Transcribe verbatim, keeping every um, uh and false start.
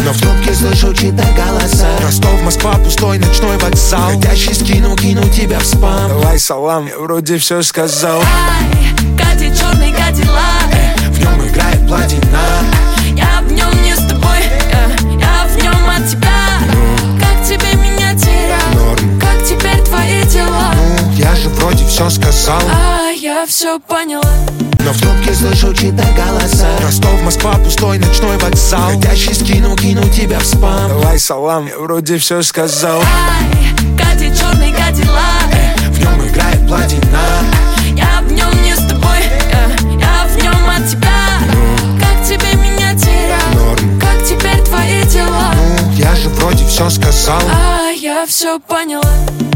Но в трубке слышу чьи-то голоса. Ростов, Москва, пустой ночной вокзал. Хотящий скину, кину тебя в спам. Давай салам, я вроде все сказал. Ай, катит черный кадиллак, В нем играет платина. я в нем не с тобой, э, я в нем от тебя. Как тебе меня терять? Норм. Как теперь твои дела? Ну, я же вроде все сказал. А я все поняла. Но в трубке слышу чьи-то голоса. Ростов, Москва, пустой ночной вокзал. Хотящий скину, кину тебя в спам. Давай салам, я вроде все сказал. Ай, катит черный кадиллак, В нем играет платина. я в нем не с тобой, э, я в нем от тебя. Как тебе меня терять? Норм. Как теперь твои дела? Ну, я же вроде все сказал. А я все поняла.